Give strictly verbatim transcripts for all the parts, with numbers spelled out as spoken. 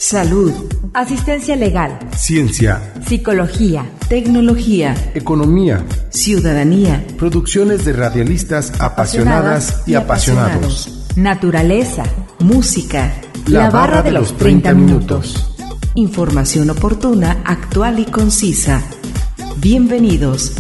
salud, asistencia legal, ciencia, psicología, tecnología, economía, ciudadanía, producciones de radialistas apasionadas y apasionados, naturaleza, música, la, la barra de los treinta minutos. Información oportuna, actual y concisa. Bienvenidos.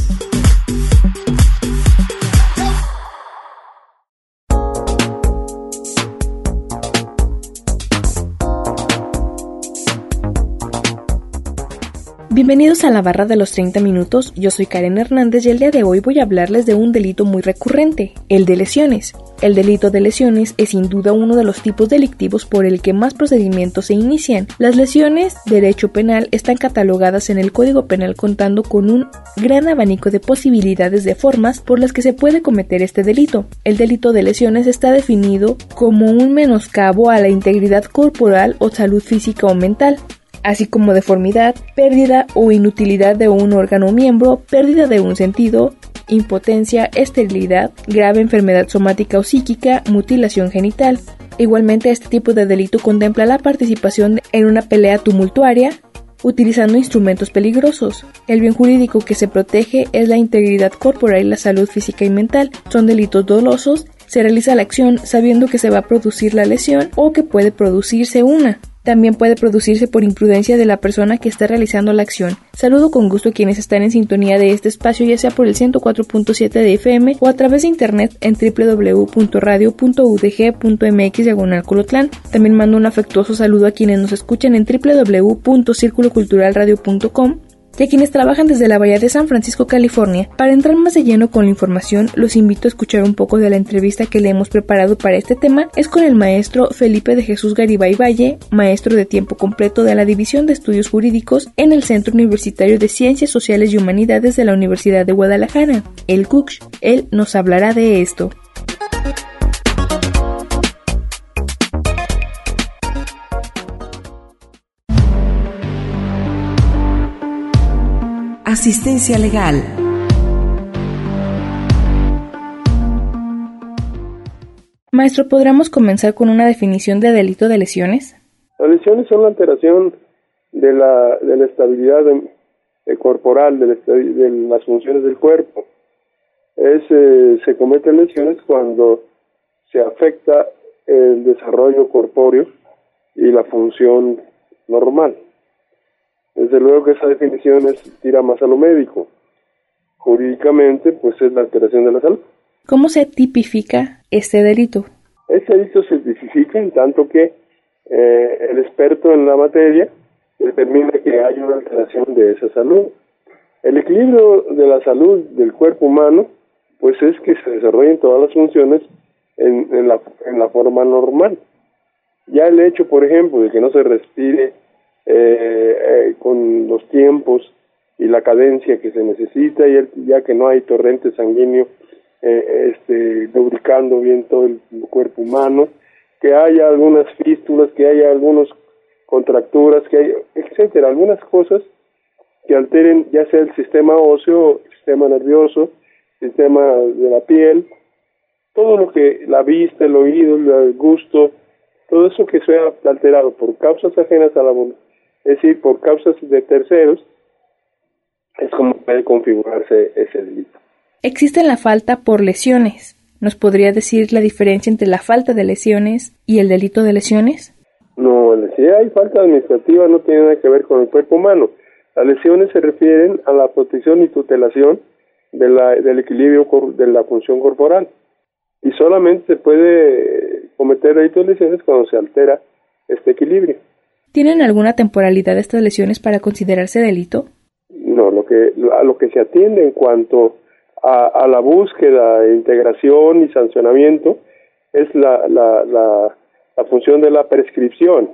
Bienvenidos a la barra de los treinta minutos, yo soy Karen Hernández y el día de hoy voy a hablarles de un delito muy recurrente, el de lesiones. El delito de lesiones es sin duda uno de los tipos delictivos por el que más procedimientos se inician. Las lesiones de derecho penal están catalogadas en el Código Penal contando con un gran abanico de posibilidades de formas por las que se puede cometer este delito. El delito de lesiones está definido como un menoscabo a la integridad corporal o salud física o mental, así como deformidad, pérdida o inutilidad de un órgano o miembro, pérdida de un sentido, impotencia, esterilidad, grave enfermedad somática o psíquica, mutilación genital. Igualmente, este tipo de delito contempla la participación en una pelea tumultuaria, utilizando instrumentos peligrosos. El bien jurídico que se protege es la integridad corporal y la salud física y mental. Son delitos dolosos, se realiza la acción sabiendo que se va a producir la lesión o que puede producirse una. También puede producirse por imprudencia de la persona que está realizando la acción. Saludo con gusto a quienes están en sintonía de este espacio, ya sea por el ciento cuatro punto siete de F M o a través de internet en doble u doble u doble u punto radio punto u d g punto m x diagonal Colotlán. También mando un afectuoso saludo a quienes nos escuchan en doble u doble u doble u punto círculo cultural radio punto com y a quienes trabajan desde la Bahía de San Francisco, California. Para entrar más de lleno con la información, los invito a escuchar un poco de la entrevista que le hemos preparado para este tema. Es con el maestro Felipe de Jesús Garibay Valle, maestro de tiempo completo de la División de Estudios Jurídicos en el Centro Universitario de Ciencias Sociales y Humanidades de la Universidad de Guadalajara, el C U C H. Él nos hablará de esto. Asistencia legal. Maestro, ¿podríamos comenzar con una definición de delito de lesiones? Las lesiones son la alteración de la, de la estabilidad de, de corporal, de, la, de las funciones del cuerpo. Es, eh, se cometen lesiones cuando se afecta el desarrollo corpóreo y la función normal. Desde luego que esa definición es, tira más a lo médico. Jurídicamente, pues es la alteración de la salud. ¿Cómo se tipifica este delito? Este delito se tipifica en tanto que eh, el experto en la materia determina que hay una alteración de esa salud. El equilibrio de la salud del cuerpo humano, pues es que se desarrollen todas las funciones en, en, la, en la forma normal. Ya el hecho, por ejemplo, de que no se respire Eh, eh, con los tiempos y la cadencia que se necesita, y el, ya que no hay torrente sanguíneo eh, este, lubricando bien todo el cuerpo humano, que haya algunas fístulas, que haya algunas contracturas, que haya, etcétera, algunas cosas que alteren ya sea el sistema óseo, el sistema nervioso, el sistema de la piel, todo lo que la vista, el oído, el gusto, todo eso que sea alterado por causas ajenas a la voluntad, es decir, por causas de terceros, es como puede configurarse ese delito. Existe la falta por lesiones. ¿Nos podría decir la diferencia entre la falta de lesiones y el delito de lesiones? No, si hay falta administrativa no tiene nada que ver con el cuerpo humano. Las lesiones se refieren a la protección y tutelación de la, del equilibrio de la función corporal. Y solamente se puede cometer delitos de lesiones cuando se altera este equilibrio. ¿Tienen alguna temporalidad estas lesiones para considerarse delito? No, lo que a lo que se atiende en cuanto a, a la búsqueda, integración y sancionamiento es la, la, la, la función de la prescripción.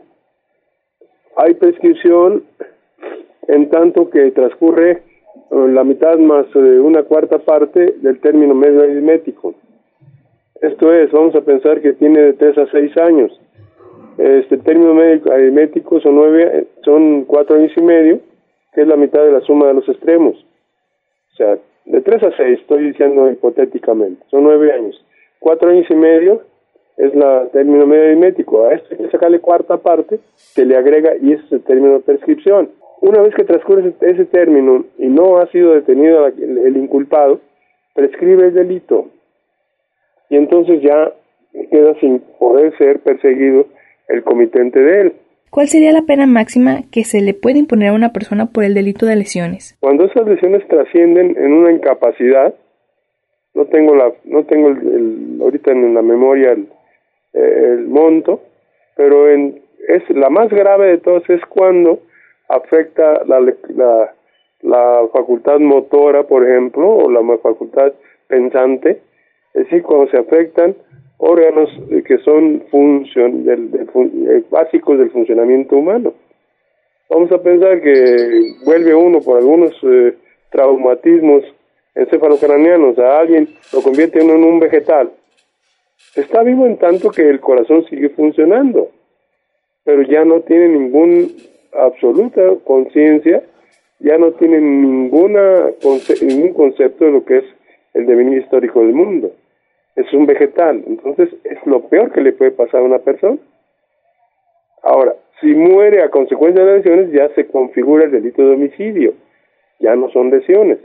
Hay prescripción en tanto que transcurre la mitad más una cuarta parte del término medio aritmético. Esto es, vamos a pensar que tiene de tres a seis años. Este término medio aritmético son nueve, son cuatro años y medio, que es la mitad de la suma de los extremos. O sea, de tres a seis, estoy diciendo hipotéticamente, son nueve años. Cuatro años y medio es el término medio aritmético. A esto hay que sacarle cuarta parte, se le agrega y ese es el término de prescripción. Una vez que transcurre ese, ese término y no ha sido detenido el, el inculpado, prescribe el delito y entonces ya queda sin poder ser perseguido el comitente de él. ¿Cuál sería la pena máxima que se le puede imponer a una persona por el delito de lesiones? Cuando esas lesiones trascienden en una incapacidad, no tengo la, no tengo el, el, ahorita en la memoria el, el monto, pero en, es la más grave de todas es cuando afecta la, la, la facultad motora, por ejemplo, o la facultad pensante, es decir, cuando se afectan órganos que son funcion, del, del, del, básicos del funcionamiento humano. Vamos a pensar que vuelve uno por algunos eh, traumatismos encefalocraneanos a alguien, lo convierte uno en un vegetal. Está vivo en tanto que el corazón sigue funcionando, pero ya no tiene ninguna absoluta conciencia, ya no tiene ninguna conce- ningún concepto de lo que es el devenir histórico del mundo. Es un vegetal, entonces es lo peor que le puede pasar a una persona. Ahora, si muere a consecuencia de las lesiones, ya se configura el delito de homicidio, ya no son lesiones.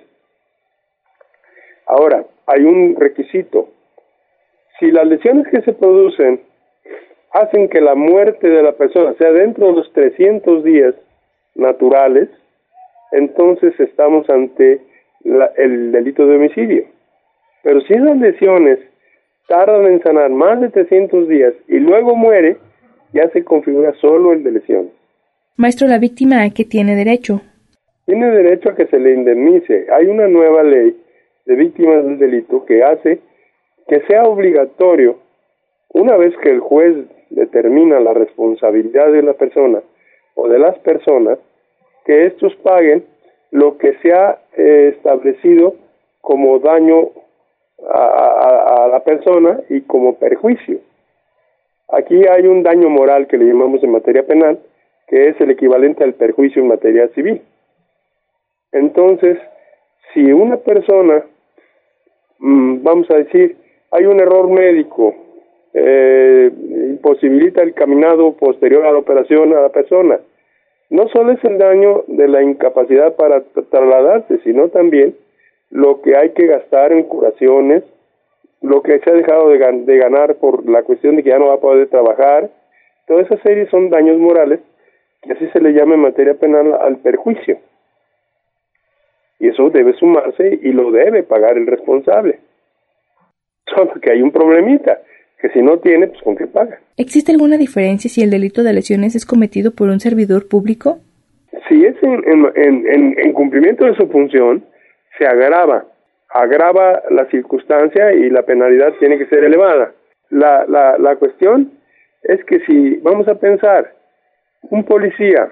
Ahora, hay un requisito. Si las lesiones que se producen hacen que la muerte de la persona sea dentro de los trescientos días naturales, entonces estamos ante la, el delito de homicidio. Pero si esas lesiones tardan en sanar más de trescientos días y luego muere, ya se configura solo el de lesiones. Maestro, ¿la víctima a qué tiene derecho? Tiene derecho a que se le indemnice. Hay una nueva ley de víctimas del delito que hace que sea obligatorio, una vez que el juez determina la responsabilidad de la persona o de las personas, que estos paguen lo que se ha eh, establecido como daño a, a, a la persona y como perjuicio. Aquí hay un daño moral que le llamamos en materia penal, que es el equivalente al perjuicio en materia civil. Entonces, si una persona, mmm, vamos a decir, hay un error médico, eh, imposibilita el caminado posterior a la operación a la persona, no solo es el daño de la incapacidad para trasladarse, sino también lo que hay que gastar en curaciones, lo que se ha dejado de, gan- de ganar por la cuestión de que ya no va a poder trabajar. Toda esa serie son daños morales, que así se le llama en materia penal al perjuicio. Y eso debe sumarse y lo debe pagar el responsable. Solo que hay un problemita, que si no tiene, pues ¿con qué paga? ¿Existe alguna diferencia si el delito de lesiones es cometido por un servidor público? Si es en, en, en, en cumplimiento de su función, se agrava, agrava la circunstancia y la penalidad tiene que ser elevada. La, la, la cuestión es que si vamos a pensar, un policía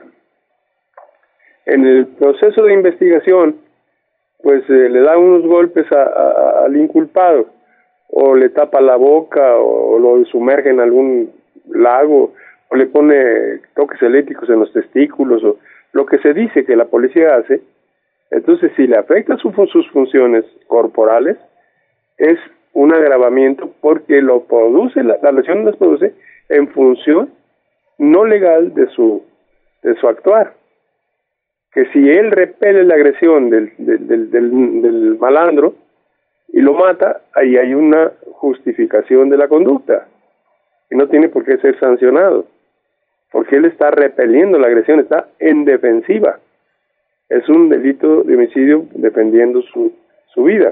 en el proceso de investigación, pues eh, le da unos golpes a, a, al inculpado, o le tapa la boca, o lo sumerge en algún lago, o le pone toques eléctricos en los testículos, o lo que se dice que la policía hace. Entonces, si le afecta su, sus funciones corporales, es un agravamiento porque lo produce, la, la lesión las produce en función no legal de su de su actuar. Que si él repele la agresión del, del, del, del, del malandro y lo mata, ahí hay una justificación de la conducta y no tiene por qué ser sancionado, porque él está repeliendo la agresión, está en defensiva. Es un delito de homicidio defendiendo su, su vida.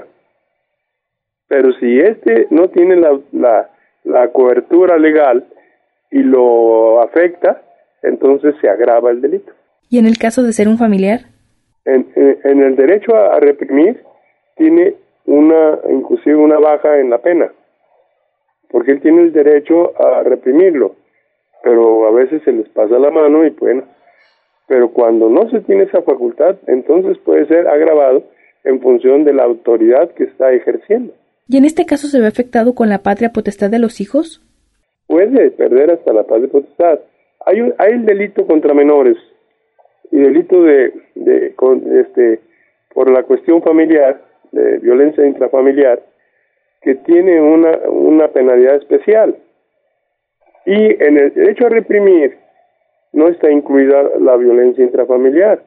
Pero si este no tiene la, la, la cobertura legal y lo afecta, entonces se agrava el delito. ¿Y en el caso de ser un familiar? En, en, en el derecho a, a reprimir tiene una, inclusive una baja en la pena, porque él tiene el derecho a reprimirlo, pero a veces se les pasa la mano y bueno, pero cuando no se tiene esa facultad, entonces puede ser agravado en función de la autoridad que está ejerciendo. ¿Y en este caso se ve afectado con la patria potestad de los hijos? Puede perder hasta la patria potestad. Hay, un, hay el delito contra menores y delito de, de con, este por la cuestión familiar, de violencia intrafamiliar, que tiene una, una penalidad especial. Y en el derecho a reprimir no está incluida la violencia intrafamiliar.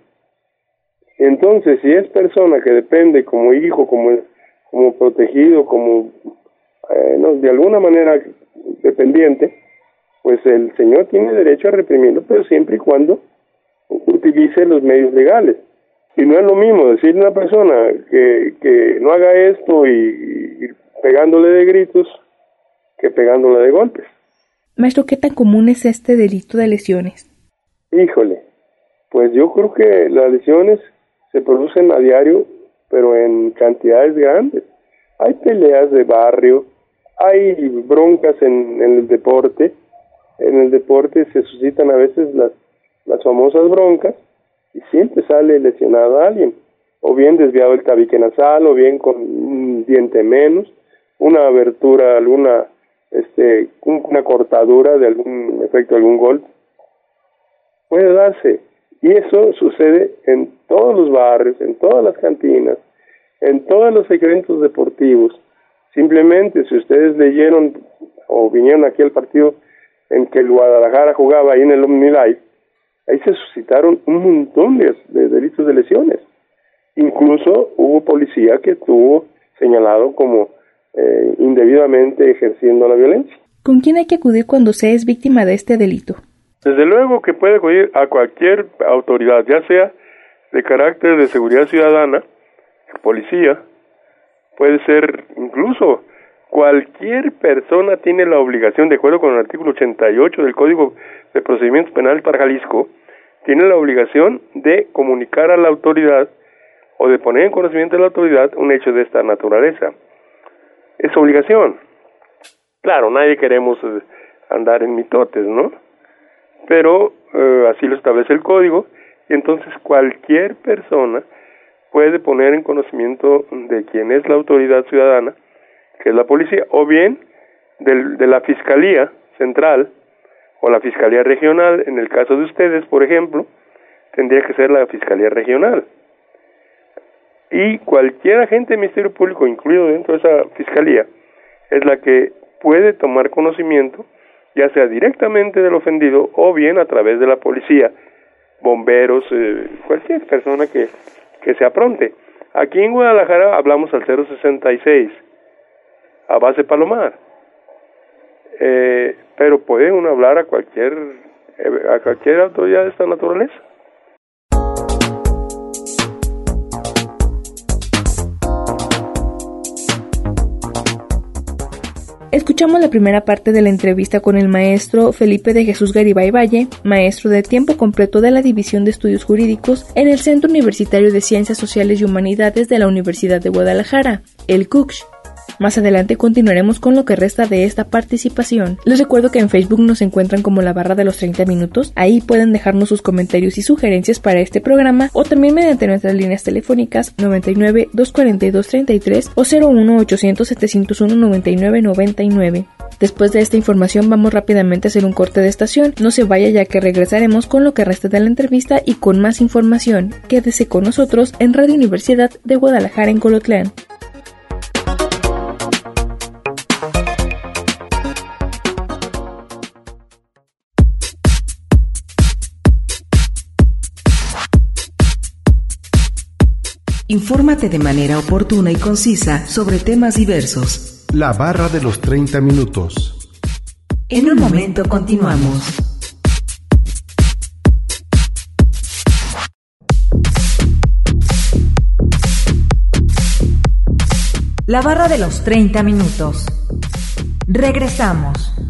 Entonces, si es persona que depende como hijo, como, como protegido, como eh, no, de alguna manera dependiente, pues el señor tiene derecho a reprimirlo, pero siempre y cuando utilice los medios legales. Y no es lo mismo decirle a una persona que, que no haga esto y, y pegándole de gritos que pegándole de golpes. Maestro, ¿qué tan común es este delito de lesiones? Híjole, pues yo creo que las lesiones se producen a diario, pero en cantidades grandes. Hay peleas de barrio, hay broncas en, en el deporte. En el deporte se suscitan a veces las, las famosas broncas y siempre sale lesionado a alguien, o bien desviado el tabique nasal, o bien con un diente menos, una abertura, alguna, este, una cortadura de algún efecto, algún golpe. Puede darse. Y eso sucede en todos los barrios, en todas las cantinas, en todos los eventos deportivos. Simplemente, si ustedes leyeron o vinieron aquí al partido en que el Guadalajara jugaba ahí en el OmniLife, ahí se suscitaron un montón de, de delitos de lesiones. Incluso hubo policía que estuvo señalado como eh, indebidamente ejerciendo la violencia. ¿Con quién hay que acudir cuando se es víctima de este delito? Desde luego que puede acudir a cualquier autoridad, ya sea de carácter de seguridad ciudadana, policía, puede ser incluso cualquier persona tiene la obligación, de acuerdo con el artículo ochenta y ocho del Código de Procedimientos Penales para Jalisco, tiene la obligación de comunicar a la autoridad o de poner en conocimiento de la autoridad un hecho de esta naturaleza. Es obligación. Claro, nadie queremos andar en mitotes, ¿no? Pero eh, así lo establece el código, y entonces cualquier persona puede poner en conocimiento de quién es la autoridad ciudadana, que es la policía, o bien del, de la Fiscalía Central o la Fiscalía Regional. En el caso de ustedes, por ejemplo, tendría que ser la Fiscalía Regional. Y cualquier agente del Ministerio Público, incluido dentro de esa Fiscalía, es la que puede tomar conocimiento, ya sea directamente del ofendido o bien a través de la policía, bomberos, eh, cualquier persona que, que se apronte. Aquí en Guadalajara hablamos al cero sesenta y seis, a base Palomar, eh, pero puede uno hablar a cualquier, a cualquier autoridad de esta naturaleza. Escuchamos la primera parte de la entrevista con el maestro Felipe de Jesús Garibay Valle, maestro de tiempo completo de la División de Estudios Jurídicos en el Centro Universitario de Ciencias Sociales y Humanidades de la Universidad de Guadalajara, el C U C H. Más adelante continuaremos con lo que resta de esta participación. Les recuerdo que en Facebook nos encuentran como la barra de los treinta minutos. Ahí pueden dejarnos sus comentarios y sugerencias para este programa, o también mediante nuestras líneas telefónicas noventa y nueve, doscientos cuarenta y dos, treinta y tres o cero uno, ochocientos, setecientos uno, noventa y nueve, noventa y nueve. Después de esta información vamos rápidamente a hacer un corte de estación. No se vaya, ya que regresaremos con lo que resta de la entrevista y con más información. Quédese con nosotros en Radio Universidad de Guadalajara en Colotlán. Infórmate de manera oportuna y concisa sobre temas diversos. La barra de los treinta minutos. En un momento continuamos. La barra de los treinta minutos. Regresamos.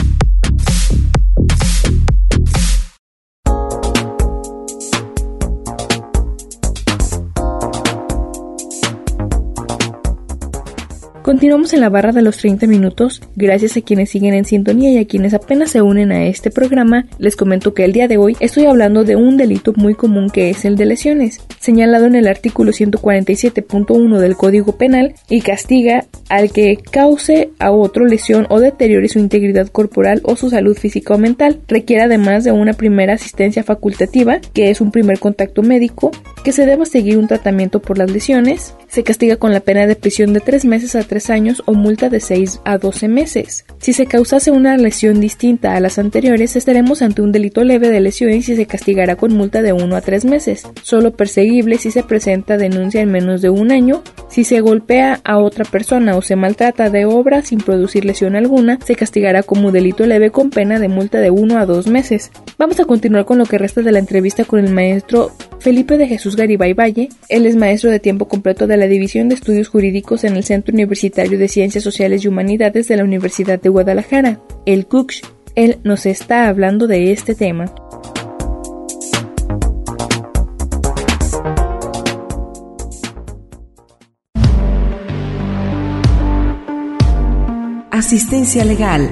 Continuamos en la barra de los treinta minutos. Gracias a quienes siguen en sintonía y a quienes apenas se unen a este programa. Les comento que el día de hoy estoy hablando de un delito muy común, que es el de lesiones, señalado en el artículo ciento cuarenta y siete punto uno del Código Penal, y castiga al que cause a otro lesión o deteriore su integridad corporal o su salud física o mental. Requiere además de una primera asistencia facultativa, que es un primer contacto médico, que se deba seguir un tratamiento por las lesiones. Se castiga con la pena de prisión de tres meses a tres años o multa de seis a doce meses. Si se causase una lesión distinta a las anteriores, estaremos ante un delito leve de lesiones y se castigará con multa de uno a tres meses, solo perseguible si se presenta denuncia en menos de un año. Si se golpea a otra persona o se maltrata de obra sin producir lesión alguna, se castigará como delito leve con pena de multa de uno a dos meses. Vamos a continuar con lo que resta de la entrevista con el maestro Felipe de Jesús Garibay Valle. Él es maestro de tiempo completo de la División de Estudios Jurídicos en el Centro Universitario de Ciencias Sociales y Humanidades de la Universidad de Guadalajara, el C U C H. Él nos está hablando de este tema. Asistencia legal.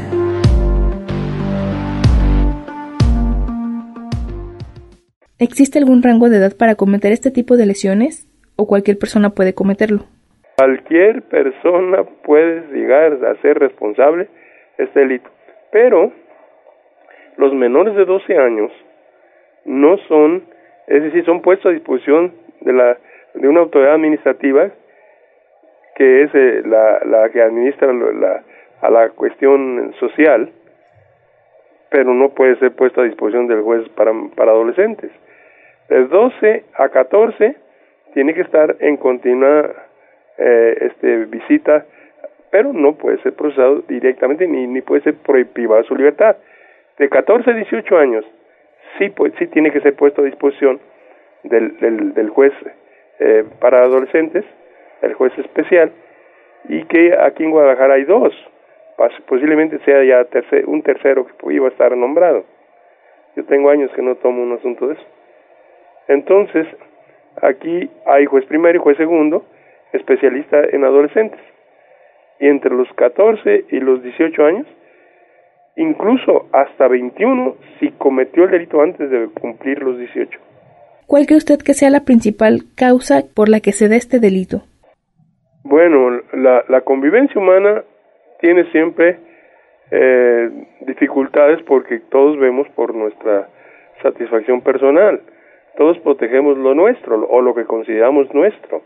¿Existe algún rango de edad para cometer este tipo de lesiones o cualquier persona puede cometerlo? Cualquier persona puede llegar a ser responsable de este delito, pero los menores de doce años no son, es decir, son puestos a disposición de la de una autoridad administrativa que es eh, la, la que administra la, a la cuestión social, pero no puede ser puesto a disposición del juez para, para adolescentes. De doce a catorce tiene que estar en continua eh, este, visita, pero no puede ser procesado directamente ni, ni puede ser privado de su libertad. De catorce a dieciocho años sí, pues, sí tiene que ser puesto a disposición del, del, del juez eh, para adolescentes, el juez especial, y que aquí en Guadalajara hay dos, posiblemente sea ya tercer, un tercero que iba a estar nombrado. Yo tengo años que no tomo un asunto de eso. Entonces, aquí hay juez primero y juez segundo, especialista en adolescentes. Y entre los catorce y los dieciocho años, incluso hasta veintiuno, si cometió el delito antes de cumplir los dieciocho. ¿Cuál cree usted que sea la principal causa por la que se da este delito? Bueno, la, la convivencia humana tiene siempre eh, dificultades porque todos vemos por nuestra satisfacción personal. Todos protegemos lo nuestro o lo que consideramos nuestro.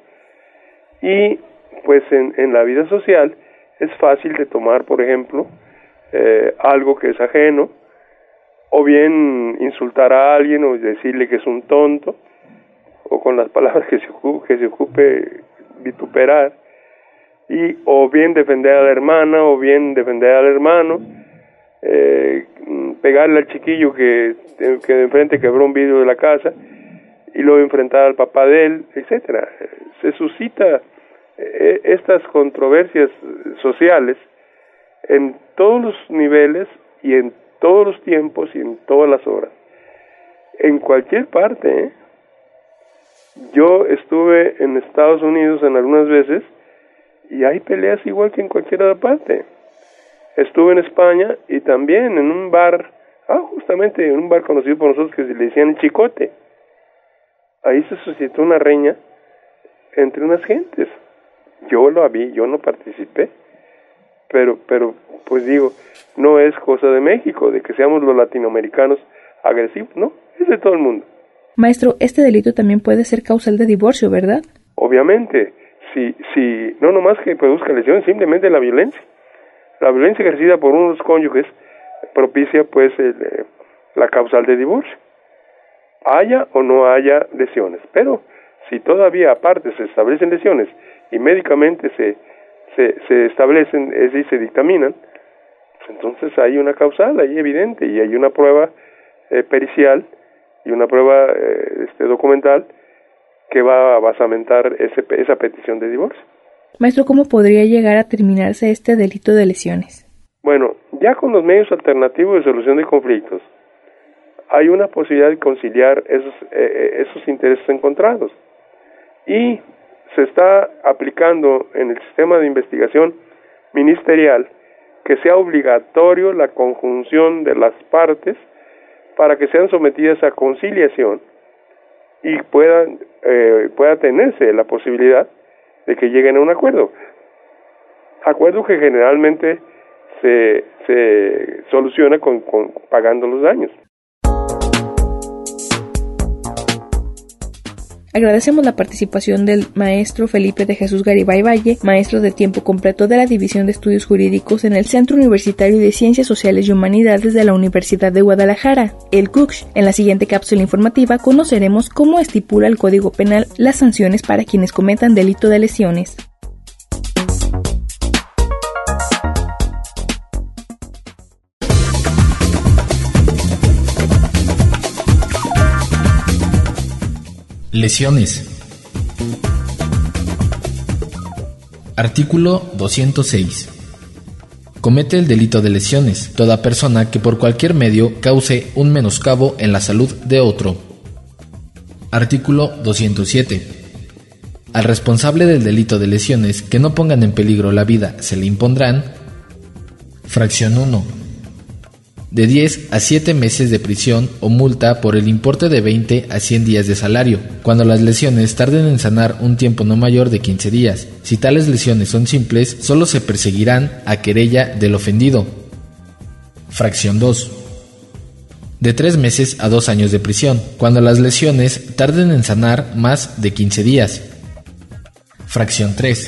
Y pues en, en la vida social es fácil de tomar, por ejemplo, eh, algo que es ajeno, o bien insultar a alguien o decirle que es un tonto, o con las palabras que se ocupe, que se ocupe vituperar, y o bien defender a la hermana o bien defender al hermano, eh, pegarle al chiquillo que, que de enfrente quebró un vidrio de la casa y luego enfrentar al papá de él, etcétera. Se suscita eh, estas controversias sociales en todos los niveles y en todos los tiempos y en todas las horas, en cualquier parte, ¿eh? Yo estuve en Estados Unidos en algunas veces y hay peleas igual que en cualquier otra parte. Estuve en España y también en un bar, ah, justamente en un bar conocido por nosotros que se le decían el Chicote. Ahí se suscitó una riña entre unas gentes. Yo lo vi, yo no participé, pero, pero, pues digo, no es cosa de México, de que seamos los latinoamericanos agresivos, no, es de todo el mundo. Maestro, este delito también puede ser causal de divorcio, ¿verdad? Obviamente, si, si no nomás que produzca lesiones, simplemente la violencia. La violencia ejercida por uno de los cónyuges propicia pues el, eh, la causal de divorcio. Haya o no haya lesiones, pero si todavía aparte se establecen lesiones y médicamente se, se, se establecen, es decir, se dictaminan, pues entonces hay una causal ahí evidente y hay una prueba eh, pericial y una prueba eh, este, documental que va a basamentar ese, esa petición de divorcio. Maestro, ¿cómo podría llegar a terminarse este delito de lesiones? Bueno, ya con los medios alternativos de solución de conflictos, hay una posibilidad de conciliar esos, eh, esos intereses encontrados. Y se está aplicando en el sistema de investigación ministerial que sea obligatorio la conjunción de las partes para que sean sometidas a conciliación y puedan, eh, pueda tenerse la posibilidad de que lleguen a un acuerdo. Acuerdo que generalmente se, se soluciona con, con pagando los daños. Agradecemos la participación del maestro Felipe de Jesús Garibay Valle, maestro de tiempo completo de la División de Estudios Jurídicos en el Centro Universitario de Ciencias Sociales y Humanidades de la Universidad de Guadalajara, el C U C H. En la siguiente cápsula informativa conoceremos cómo estipula el Código Penal las sanciones para quienes cometan delito de lesiones. Lesiones. Artículo doscientos seis. Comete el delito de lesiones toda persona que por cualquier medio cause un menoscabo en la salud de otro. Artículo doscientos siete. Al responsable del delito de lesiones que no pongan en peligro la vida se le impondrán: fracción uno. De diez a siete meses de prisión o multa por el importe de veinte a cien días de salario, cuando las lesiones tarden en sanar un tiempo no mayor de quince días. Si tales lesiones son simples, solo se perseguirán a querella del ofendido. Fracción dos. De tres meses a dos años de prisión, cuando las lesiones tarden en sanar más de quince días. Fracción tres.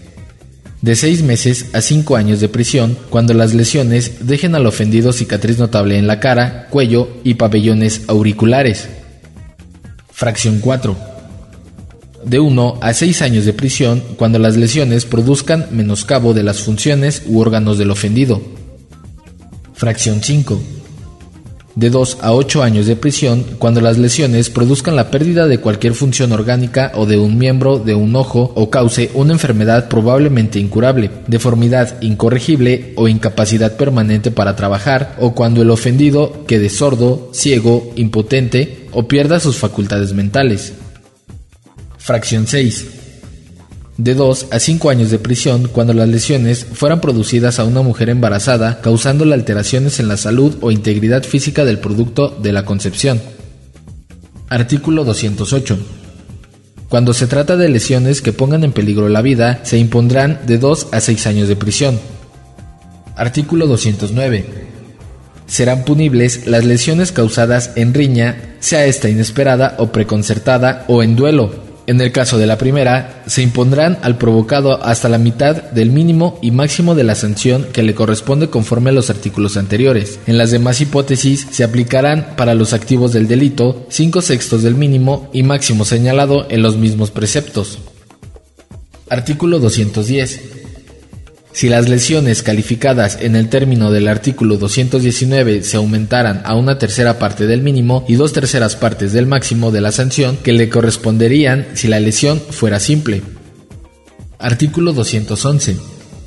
De seis meses a cinco años de prisión, cuando las lesiones dejen al ofendido cicatriz notable en la cara, cuello y pabellones auriculares. Fracción cuatro. De uno a seis años de prisión, cuando las lesiones produzcan menoscabo de las funciones u órganos del ofendido. Fracción cinco. De dos a ocho años de prisión, cuando las lesiones produzcan la pérdida de cualquier función orgánica o de un miembro, de un ojo, o cause una enfermedad probablemente incurable, deformidad incorregible o incapacidad permanente para trabajar, o cuando el ofendido quede sordo, ciego, impotente o pierda sus facultades mentales. Fracción seis. De dos a cinco años de prisión cuando las lesiones fueran producidas a una mujer embarazada, causándole alteraciones en la salud o integridad física del producto de la concepción. Artículo doscientos ocho. Cuando se trata de lesiones que pongan en peligro la vida, se impondrán de dos a seis años de prisión. Artículo doscientos nueve. Serán punibles las lesiones causadas en riña, sea esta inesperada o preconcertada, o en duelo. En el caso de la primera, se impondrán al provocado hasta la mitad del mínimo y máximo de la sanción que le corresponde conforme a los artículos anteriores. En las demás hipótesis, se aplicarán para los activos del delito cinco sextos del mínimo y máximo señalado en los mismos preceptos. Artículo doscientos diez. Si las lesiones calificadas en el término del artículo doscientos diecinueve se aumentaran a una tercera parte del mínimo y dos terceras partes del máximo de la sanción que le corresponderían si la lesión fuera simple. Artículo doscientos once.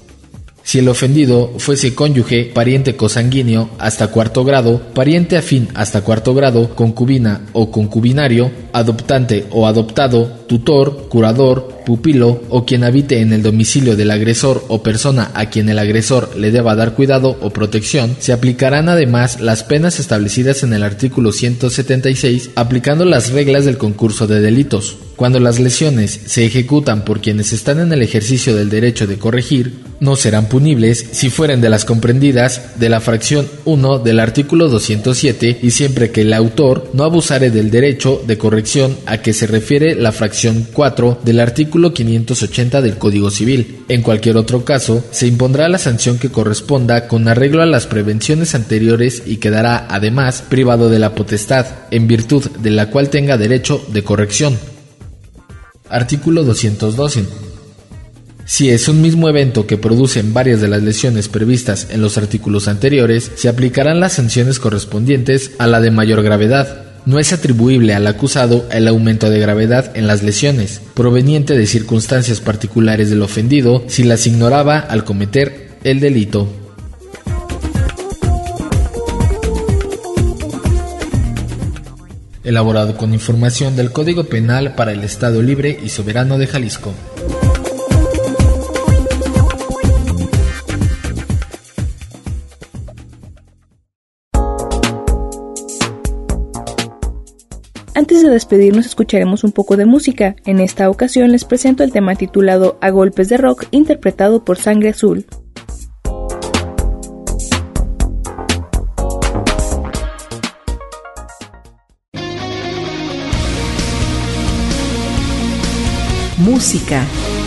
Si el ofendido fuese cónyuge, pariente cosanguíneo hasta cuarto grado, pariente afín hasta cuarto grado, concubina o concubinario, adoptante o adoptado, tutor, curador, pupilo o quien habite en el domicilio del agresor o persona a quien el agresor le deba dar cuidado o protección, se aplicarán además las penas establecidas en el artículo ciento setenta y seis, aplicando las reglas del concurso de delitos. Cuando las lesiones se ejecutan por quienes están en el ejercicio del derecho de corregir, no serán punibles si fueren de las comprendidas de la fracción uno del artículo doscientos siete y siempre que el autor no abusare del derecho de corrección a que se refiere la fracción cuatro del artículo quinientos ochenta del Código Civil. En cualquier otro caso, se impondrá la sanción que corresponda con arreglo a las prevenciones anteriores y quedará, además, privado de la potestad, en virtud de la cual tenga derecho de corrección. Artículo doscientos doce. Si es un mismo evento que producen varias de las lesiones previstas en los artículos anteriores, se aplicarán las sanciones correspondientes a la de mayor gravedad. No es atribuible al acusado el aumento de gravedad en las lesiones, proveniente de circunstancias particulares del ofendido, si las ignoraba al cometer el delito. Elaborado con información del Código Penal para el Estado Libre y Soberano de Jalisco. Antes de despedirnos escucharemos un poco de música. En esta ocasión les presento el tema titulado A Golpes de Rock, interpretado por Sangre Azul. música.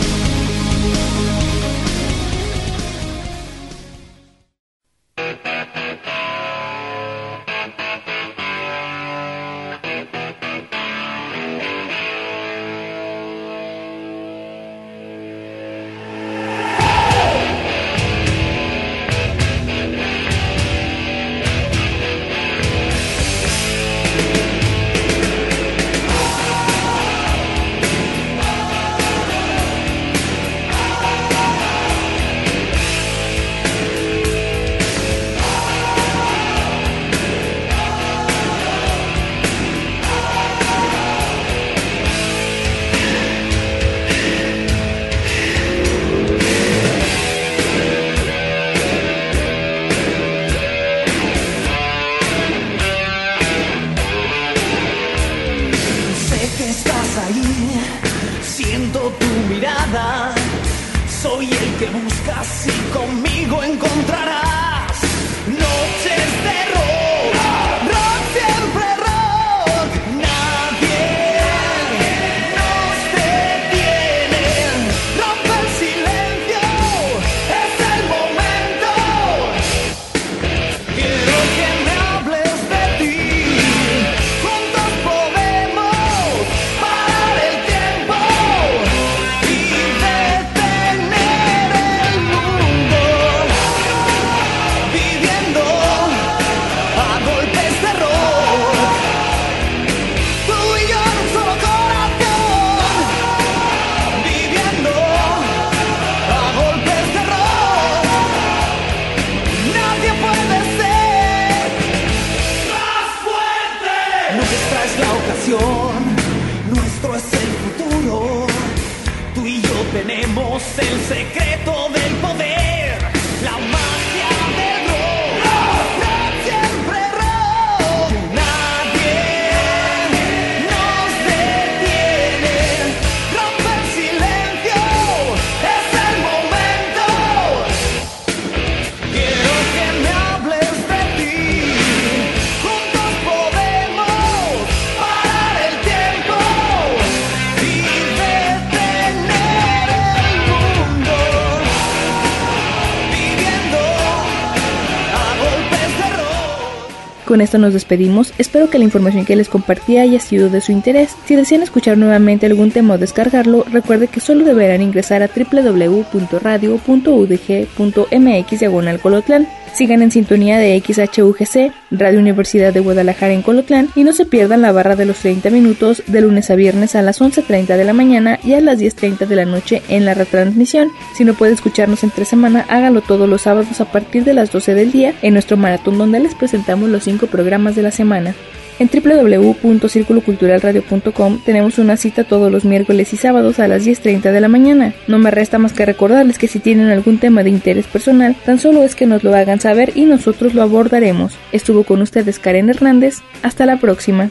Con esto nos despedimos, espero que la información que les compartí haya sido de su interés. Si desean escuchar nuevamente algún tema o descargarlo, recuerde que solo deberán ingresar a doble u doble u doble u punto radio punto u d g punto m x diagonal Colotlán. Sigan en sintonía de X H U G C, Radio Universidad de Guadalajara en Colotlán, y no se pierdan la barra de los treinta minutos de lunes a viernes a las once treinta de la mañana y a las diez treinta de la noche en la retransmisión. Si no puede escucharnos entre semana, hágalo todos los sábados a partir de las doce del día en nuestro maratón, donde les presentamos los cinco programas de la semana. En doble u doble u doble u punto círculo cultural radio punto com tenemos una cita todos los miércoles y sábados a las diez treinta de la mañana. No me resta más que recordarles que si tienen algún tema de interés personal, tan solo es que nos lo hagan saber y nosotros lo abordaremos. Estuvo con ustedes Karen Hernández. Hasta la próxima.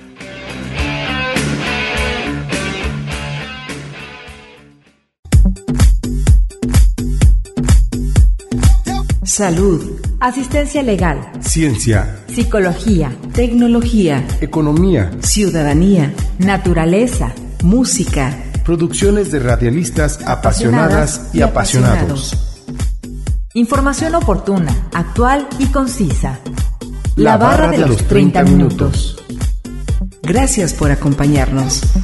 Salud, asistencia legal, ciencia, psicología, tecnología, economía, ciudadanía, naturaleza, música. Producciones de radialistas apasionadas y apasionados. Información oportuna, actual y concisa. La barra de los treinta minutos. Gracias por acompañarnos.